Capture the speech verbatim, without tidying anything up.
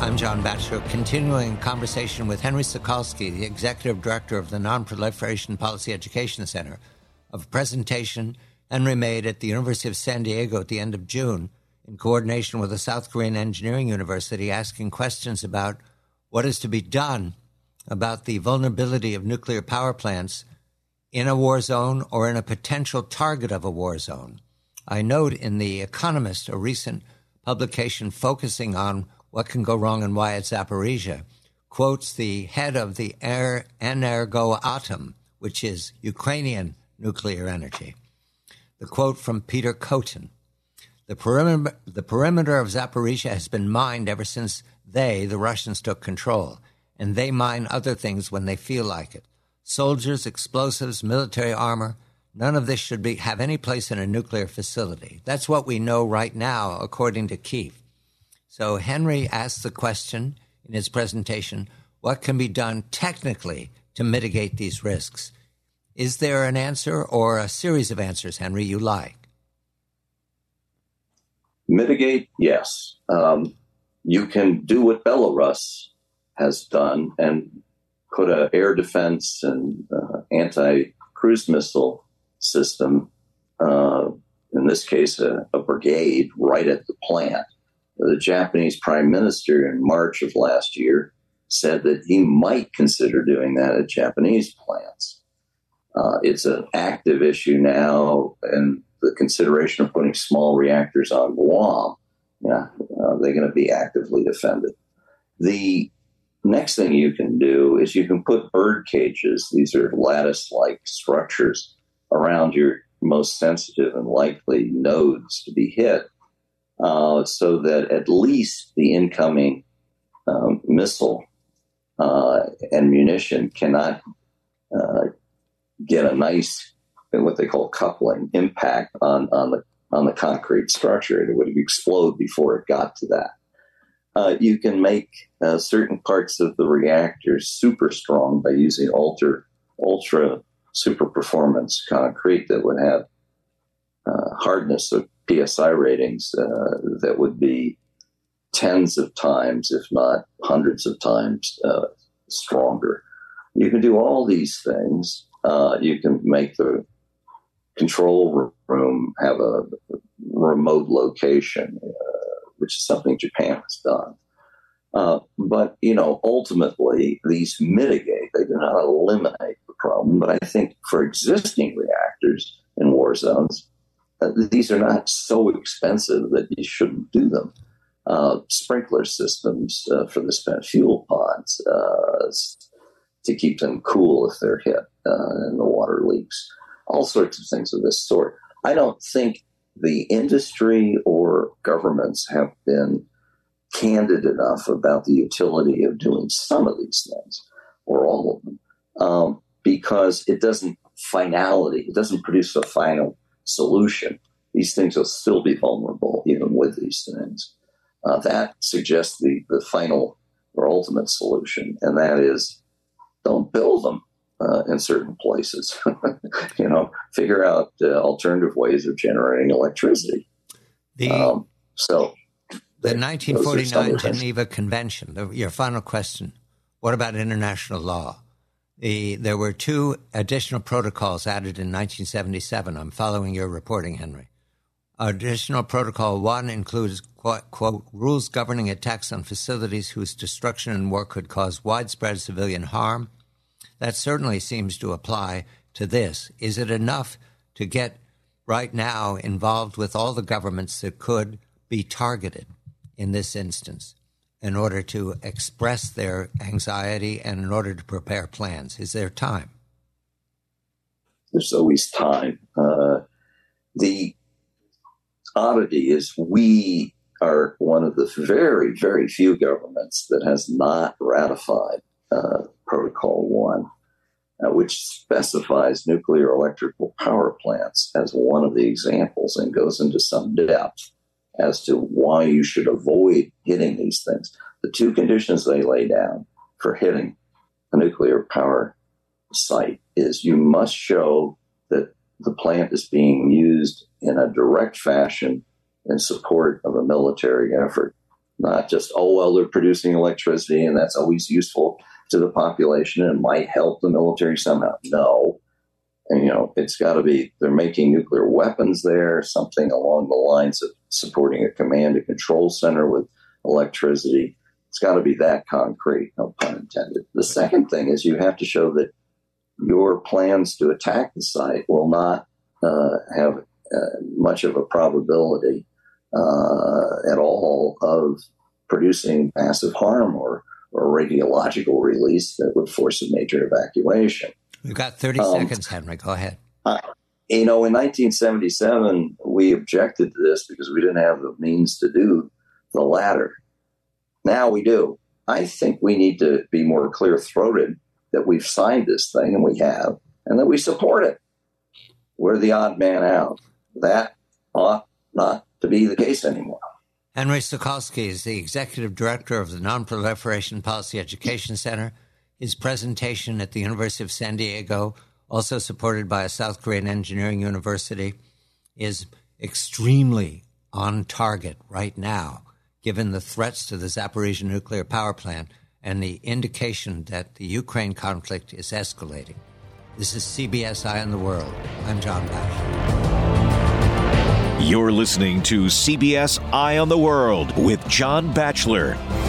I'm John Batchelor, continuing conversation with Henry Sokolsky, the Executive Director of the Non-Proliferation Policy Education Center, of a presentation Henry made at the University of San Diego at the end of June in coordination with a South Korean engineering university, asking questions about what is to be done about the vulnerability of nuclear power plants in a war zone or in a potential target of a war zone. I note in The Economist, a recent publication focusing on what can go wrong and why at Zaporizhia, quotes the head of the Air Energoatom, which is Ukrainian nuclear energy. The quote from Peter Kotin: the perimeter, the perimeter of Zaporizhia has been mined ever since they, the Russians, took control, and they mine other things when they feel like it. Soldiers, explosives, military armor, none of this should be have any place in a nuclear facility. That's what we know right now, according to Kyiv. So Henry asked the question in his presentation, what can be done technically to mitigate these risks? Is there an answer or a series of answers, Henry, you like? Mitigate, yes. Um, you can do what Belarus has done and put an air defense and uh, anti-cruise missile system, uh, in this case, a, a brigade, right at the plant. The Japanese prime minister in March of last year said that he might consider doing that at Japanese plants. Uh, it's an active issue now, and the consideration of putting small reactors on Guam, yeah, uh, they're going to be actively defended. The next thing you can do is you can put bird cages. These are lattice-like structures around your most sensitive and likely nodes to be hit, uh, so that at least the incoming um, missile uh, and munition cannot uh, get a nice, what they call coupling, impact on, on the on the concrete structure. It would explode before it got to that. Uh, you can make uh, certain parts of the reactors super strong by using ultra, ultra super performance concrete that would have uh, hardness of P S I ratings uh, that would be tens of times, if not hundreds of times uh, stronger. You can do all these things. Uh, you can make the control room have a remote location, uh, which is something Japan has done. Uh, but, you know, ultimately, these mitigate. They do not eliminate the problem. But I think for existing reactors in war zones, uh, these are not so expensive that you shouldn't do them. Uh, sprinkler systems uh, for the spent fuel pods uh, to keep them cool if they're hit uh, and the water leaks. All sorts of things of this sort. I don't think the industry or governments have been candid enough about the utility of doing some of these things, or all of them, um, because it doesn't finality, it doesn't produce a final solution. These things will still be vulnerable even with these things. Uh, that suggests the, the final or ultimate solution, and that is don't build them uh, in certain places. You know, figure out uh, alternative ways of generating electricity. The, um, so the nineteen forty-nine Geneva Convention, the, your final question, what about international law? The, there were two additional protocols added in nineteen seventy-seven. I'm following your reporting, Henry. Additional Protocol one includes, quote, quote, rules governing attacks on facilities whose destruction in war could cause widespread civilian harm. That certainly seems to apply to this. Is it enough to get right now involved with all the governments that could be targeted in this instance in order to express their anxiety and in order to prepare plans? Is there time? There's always time. Uh, the oddity is we are one of the very, very few governments that has not ratified uh, Protocol one, uh, which specifies nuclear electrical power plants as one of the examples and goes into some depth as to why you should avoid hitting these things. The two conditions they lay down for hitting a nuclear power site is you must show that the plant is being used in a direct fashion in support of a military effort. Not just, oh, well, they're producing electricity and that's always useful to the population and might help the military somehow. No. And, you know, it's got to be, they're making nuclear weapons there, something along the lines of supporting a command and control center with electricity. It's got to be that concrete, no pun intended. The second thing is you have to show that your plans to attack the site will not uh, have uh, much of a probability uh, at all of producing massive harm or, or radiological release that would force a major evacuation. We've got thirty um, seconds, Henry. Go ahead. Uh, you know, in nineteen seventy-seven, we objected to this because we didn't have the means to do the latter. Now we do. I think we need to be more clear-throated that we've signed this thing, and we have, and that we support it. We're the odd man out. That ought not to be the case anymore. Henry Sokolsky is the executive director of the Non-Proliferation Policy Education Center. His presentation at the University of San Diego, also supported by a South Korean engineering university, is extremely on target right now, given the threats to the Zaporizhzhia nuclear power plant and the indication that the Ukraine conflict is escalating. This is C B S Eye on the World. I'm John Batchelor. You're listening to C B S Eye on the World with John Batchelor.